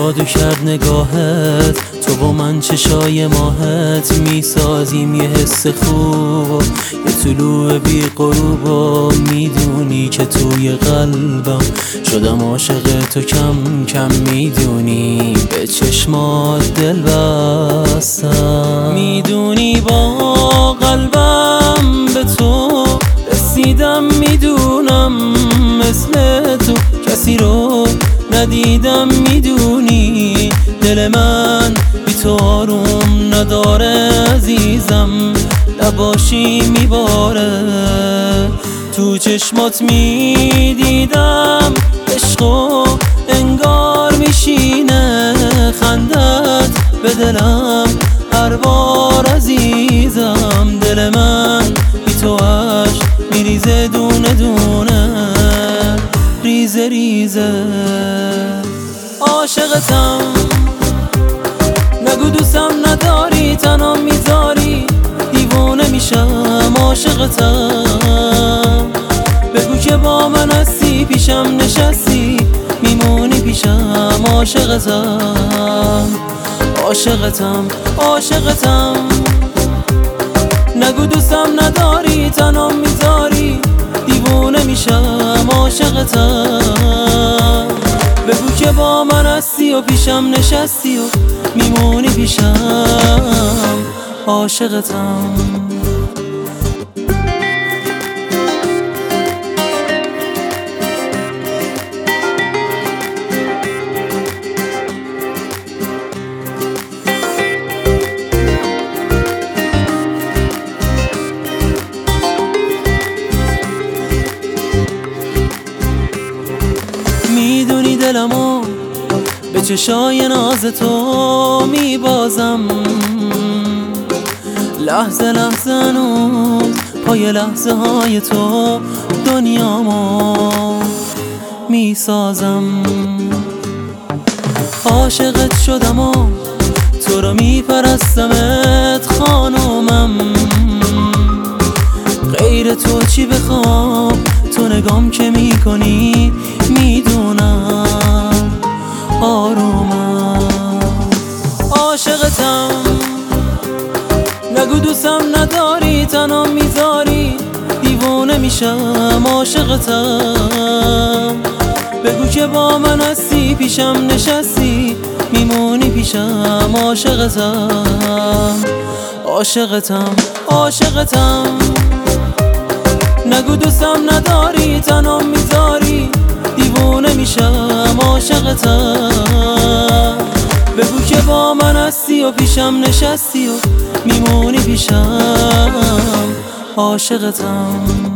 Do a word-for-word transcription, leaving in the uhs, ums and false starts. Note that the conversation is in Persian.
جادو کرد نگاهت، تو با من چشای ماهت میسازیم یه حس خوب، یه طلوع بی غروب و میدونی که توی قلبم شدم عاشق تو، کم کم میدونی به چشمات دل بستم. میدونی با قلبم به تو رسیدم، میدونم مثل تو کسی رو ندیدم، میدونی دل من بی تو آروم نداره عزیزم، نباشی میباره. تو چشمات میدیدم عشقو انگار میشینه، خندت به دلم هر بار عزیزم، دل من بی تو عشق میریزه دونه دونه، ریزه ریزه. عاشقتم نگو دوستم نداری، تنها میذاری دیوونه میشم. عاشقتم بگو که با من هستی، پیشم نشستی میمونی پیشم. عاشقتم عاشقتم عاشقتم نگو دوستم نداری، تنها میذاری دیوونه میشم. عاشقتم بگو که با من هستی و پیشم نشستی و میمونی پیشم. عاشقتم. میدونی دلمو به چشای ناز تو میبازم، لحظه لحظه هنوز پای لحظه های تو دنیامو میسازم. عاشقت شدم و تو رو میپرستمت خانومم، غیر تو چی بخوام، تو نگام که میکنی میدونم آرومم. عاشقتم نگو دوستم نداری، تنها میذاری دیوونه میشم. عاشقتم بگو که با من هستی، پیشم نشستی میمونی پیشم. عاشقتم عاشقتم عاشقتم نگو دوستم نداری، تنها میذاری دیوونه میشم. عاشقتم بگو که با من هستی و پیشم نشستی و میمونی پیشم. عاشقتم.